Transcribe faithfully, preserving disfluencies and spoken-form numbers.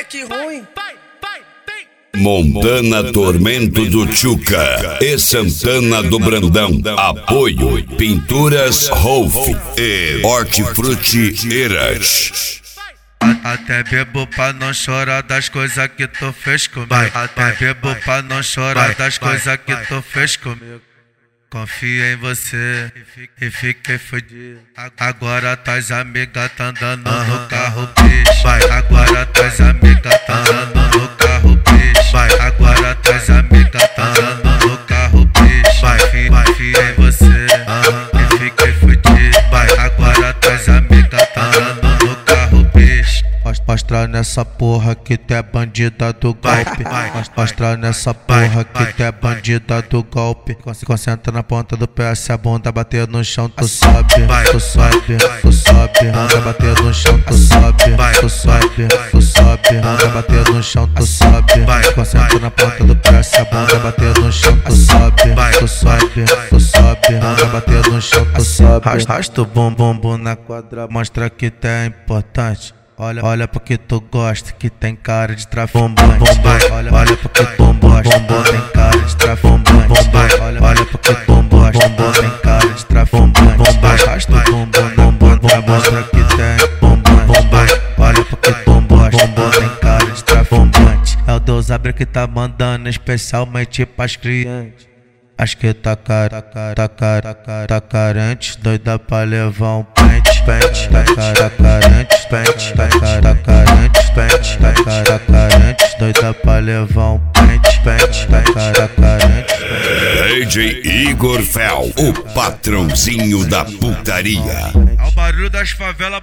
Ai, que ruim. Montana Tormento do Tchuca e Santana do Brandão. Apoio Pinturas Rolf e Hortifruti Eras. Até bebo pra não chorar das coisas que tu fez comigo. Até bebo pra não chorar das coisas que tu fez comigo. Confia em você e fiquei fudido. Agora tuas amigas tá andando no carro, bicho. Agora tuas amigas tá andando no carro, bicho. Agora tuas amigas tá andando no carro, bicho. Confia em você e fiquei fudido. Agora tuas amigas tá andando no carro, bicho. Mostra nessa porra que tu é bandida do golpe. Mostra nessa porra que tu é bandida do golpe. Concentra na ponta do pé, se a bunda bater no chão, tu sobe, tu sobe, tu sobe. Bunda bater no chão, tu sobe, tu sobe, tu sobe. Bunda bater no chão, tu sobe. Concentra na ponta do pé, se a bunda bater no chão, tu sobe, tu sobe, tu sobe. Bunda bater no chão, tu sobe. Arrasta o bumbum na quadra, mostra que tu é importante. Olha, olha porque tu gosta, que tem cara de traficante. Olha, olha porque tu gosta, bombom tem cara de traficante. Olha, olha porque tu gosta, bombom tem cara de traficante. Arrasta o bumbum, bumbum, pra mostrar que tem bumbum. Olha porque tu gosta, bombom tem cara de traficante. É o Deus abre que tá mandando especialmente pras crianças. Acho que tá cara, tá cara, tá carente, doida pra levar um pente, pente, tá cara, carente, pente, tá cara, carente, pente, tá cara, carente, doida pra levar um pente, pente, tá cara, carente. D J Igor Fel, o patrãozinho da putaria. É o barulho das favelas.